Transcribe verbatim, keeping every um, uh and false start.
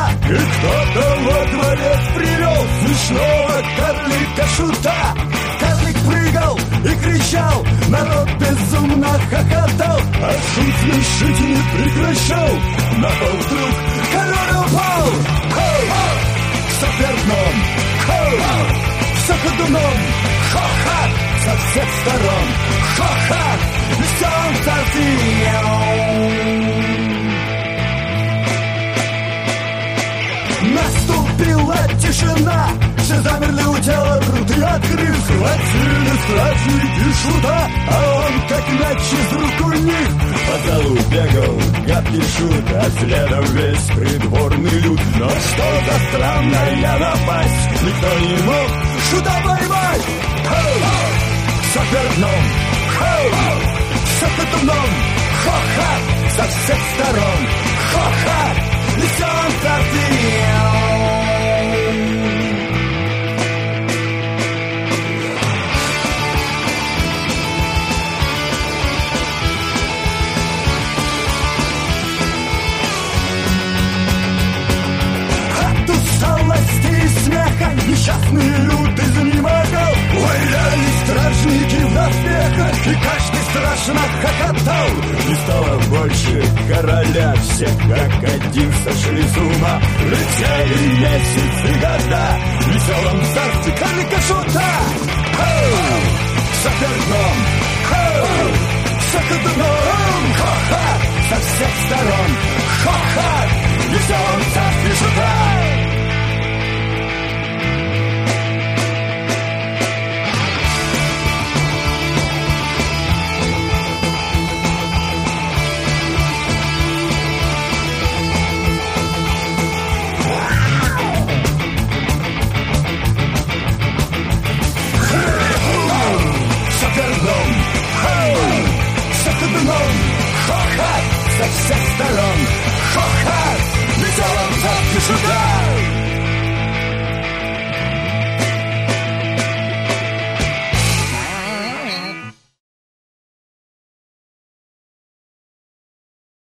шута. И кто-то во дворец привел смешного карлика-шута. Карлик прыгал и кричал, народ безумно хохотал, а шут смешить не прекращал. На пол вдруг король упал. Хоу! Все вверх дном. Хоу! Все ходуном. Хо-ха! Со всех сторон. Хо-ха! Солнце сиял. Наступила тишина, все замерли у тела, рты открыв, схватили стражники шута, а он как мяч из рук у них по залу бегал гадкий шут, а следом весь придворный люд. Но что за странная напасть, никто не мог шута поймать. Хоу! Все вверх дном. Хоу! Все ходуном. Хо-ха! Со всех сторон. Хо-ха! Солнце сиял. От усталости и смеха несчастный люд изнемогал. Валяли стражники в доспехах, и каждый страшно хохотал. Не стало больше короля, все как один сошли с ума. Летели месяцы, года в веселом царстве карлика-шута. Хоу! Все вверх дном. Хоу! Все ходуном. Хо-ха! Со всех сторон. Хо-ха! В веселом царстве